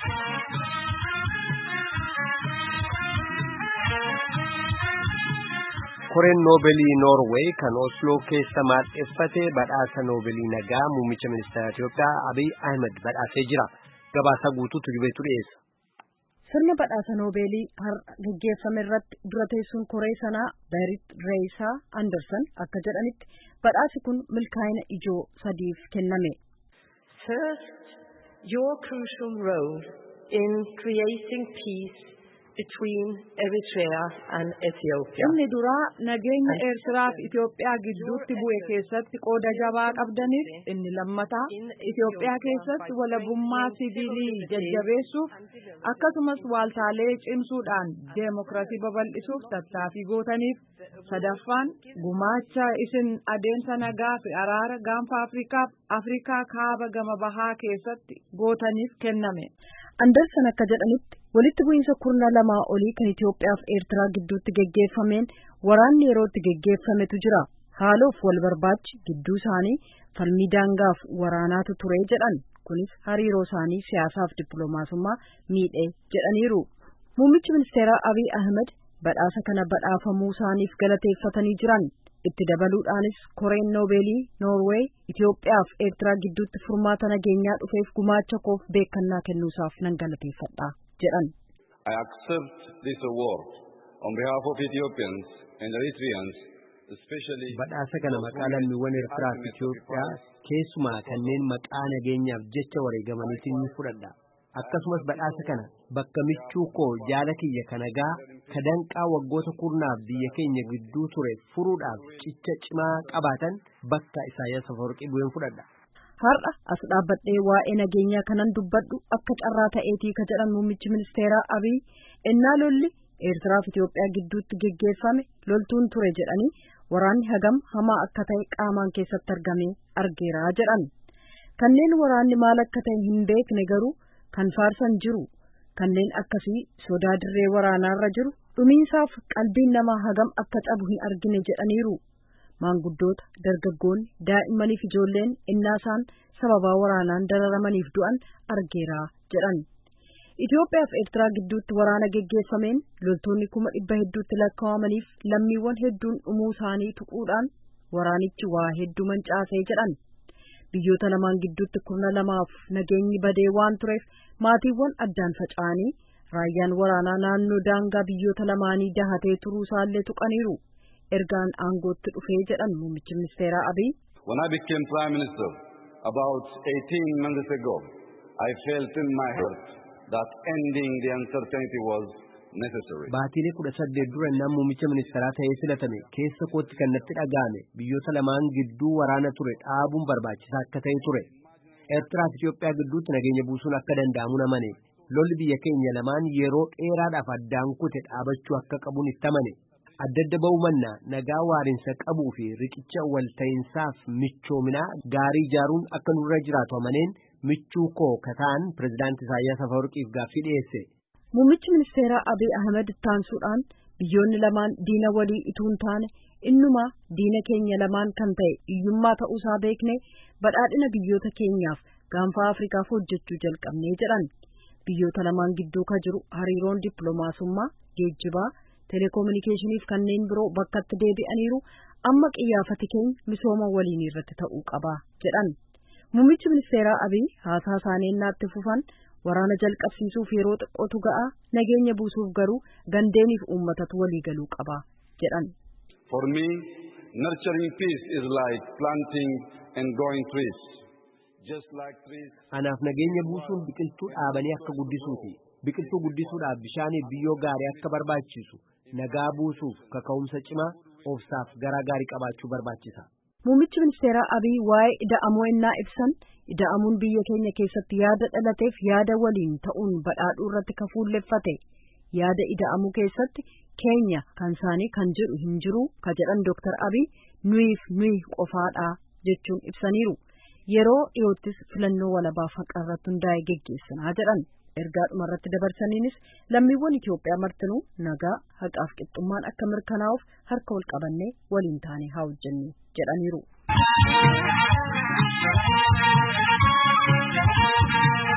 Koreen Noobeelii Noorweey kan Osloo keessa maadheffatee badhaasa Noobeelii nagaa muummicha ministeera Itiyoophiyaa Abiy Ahmed badhaasee jira. Gabaasa guutuutu jibeetu dhiyeessa. Sirna badhaasa Noobeelii har'a gaggeeffame irratti dura teessuun koree sanaa Berit Reesaa Anderson akka jedhanitti badhaasi kun milkaa'ina ijoo sadiif kenname. First, your crucial role in creating peace between Eritrea and Ethiopia. Inni duraa nageenya Eertiraa fi Itoophiyaa gidduutti bu'e keessatti qooda jabaa qabdaniif, inni lammataa Itoophiyaa keessatti walabummaa siviilii jajjabeessuuf akkasumas waaltaalee cimsuudhaan deemokiraasii babal'isuuf tattaaffii gootaniif, sadaffaan gumaacha isin adeemsa nagaa fi araara gaanfa Afrikaa kaaba gama bahaa keessatti gootaniif kenname. Anderson akka jedhanitti walitti bu'iinsa kurna lamaa olii kan Itoophiyaa fi Eertiraa gidduutti geggeeffameen waraanni yerootti geggeeffametu jira. Haaloof wal barbaachi gidduu isaanii falmii daangaaf waraanaatu ture jedhan. Kunis hariiroo isaanii siyaasaaf dippiloomaasummaa miidhee jedhaniiru. Muummichi ministeeraa Abiy Ahmed badhaasa kana badhaafamuu isaaniif galateeffatanii jiran. Itti dabaluudhaanis koreen Noobeelii Noorweey Itoophiyaa fi Eertiraa gidduutti furmaata nageenyaa dhufeef gumaacha koof beekannaa kennuusaaf nan galateeffadha jedhan. I accept this award on behalf of Ethiopians and Eritreans, especially badhaasa kana maqaa lammiiwwan Eertiraa fi Itoophiyaa keessumaa kanneen maqaa nageenyaaf jecha wareegamaniitiin ni fudhadha. Akkasumas badhaasa kana bakka michuu koo jaala kiyya kanagaa kadanqaa waggoota kurnaaf biyya keenya gidduu ture furuudhaaf cicha cimaa qabaatan bakka Isaayyaas Afawarqii bu'een fudhadha. Har'a as dhaabbadhee waa'ee nageenyaa kanan dubbadhu akka carraa ta'eetii ka jedhan muummichi ministeeraa Abiy ennaa lolli Eertiraa fi Itoophiyaa gidduutti geggeeffame loltuun ture jedhanii waraanni hagam hamaa akka ta'e qaamaan keessatti argamee argeeraa jedhan. Kanneen waraanni maal akka ta'e hin beekne garuu kan faarsan jiru, kanneen akkasii sodaa dirree waraanaarra jiru dhumiinsaaf qalbiin namaa hagam akka cabu hin argine jedhaniiru. Maanguddoota, dargaggoonni, daa'immaniif ijoolleen innaasaan sababaa waraanaan dararamaniif du'an argeeraa jedhan. Itoophiyaa fi Eertiraa gidduutti waraana geggeeffameen loltoonni 100,000 hedduutti lakkaa'amaniif lammiiwwan hedduun dhumuu isaanii tuquudhaan waraanichi waa hedduu mancaasee jedhan. Biyyoota lamaan gidduutti kurna lamaaf nageenyi badee waan tureef maatiiwwan addaan faca'anii raayyaan waraanaa naannoo daangaa biyyoota lamaanii dahatee turuu isaallee tuqaniiru. Ergaan aangootti dhufee jedhan muummichi ministeeraa Abiy. When I became Prime Minister about 18 months ago, I felt in my heart that ending the uncertainty was necessary. Baatilee 18 dura nama muummicha ministeeraa ta'ee filatame keessa kootti kan natti dhaga'ame biyyoota lamaan gidduu waraana ture dhaabuun barbaachisaa akka ta'e ture. Eertiraa fi Itoophiyaa gidduutti nageenya buusuun akka danda'amu namane. Lolli biyya keenya lamaan yeroo dheeraadhaaf addaan kute dhaabachuu akka qabuun itti amane. Adda ba'uu manna nagaa waarinsa qabuu fi riqicha walta'iinsaaf michoominaa gaarii ijaaruun akka nurra jiraatu amaneen michuu koo kataan pirezidaantii Isaayyaas Afawarqiif gaaffii dhiyeesse. Muummichi ministeeraa Abiy Ahmed ittaansuudhaan biyyoonni lamaan diina walii utuu hin taane innumaa diina keenya lamaan kan ta'e hiyyummaa ta'uusaa beekne badhaadhina biyyoota keenyaaf gaanfa Afrikaaf hojjechuu jalqabnee jedhan. Biyyoota lamaan gidduu ka jiru hariiroon dippiloomaasummaa, geejjibaa, telekominikeeshiniif kanneen biroo bakkatti deebi'aniiru amma qiyyaafati keenya misooma waliin irratti ta'uu qaba jedhan. Muummichi ministeeraa Abiy haasaa isaanii naatti fufan waraana jalqabsiisuuf yeroo xiqqootu ga'a nageenya buusuuf garuu gandeeniif uummatatu walii galuu qaba jedhan. For me, nurturing peace is like planting and growing trees. Just like trees. Anaaf nageenya buusuun biqiltuu dhaabanii akka guddisuuti. Biqiltuu guddisuudhaaf bishaaniif biyyoo gaarii akka barbaachisu nagaa buusuuf kaka'umsa cimaa obsaaf garaa gaarii qabaachuu barbaachisa. Muummichi ministeeraa Abiy waa'ee ida'amuu ennaa ibsan ida'amuun biyya keenya keessatti yaada dhalateef yaada waliin ta'uun badhaadhuu irratti kafuulleffate. Yaada ida'amuu keessatti keenya kan isaanii kan jedhu hin jiru ka jedhan Dr. Abiy nuyi qofaadha jechuun ibsaniiru. Yeroo dhiyoottis filannoo walabaa haqa irratti hundaa'e geggeessinaa jedhan. Ergaadhuma irratti dabarsaniinis lammiiwwan Itoophiyaa martinuu nagaa haqaaf qixxummaan akka mirkanaa'uuf harka wal qabannee waliin taane haa hojjennu jedhaniiru.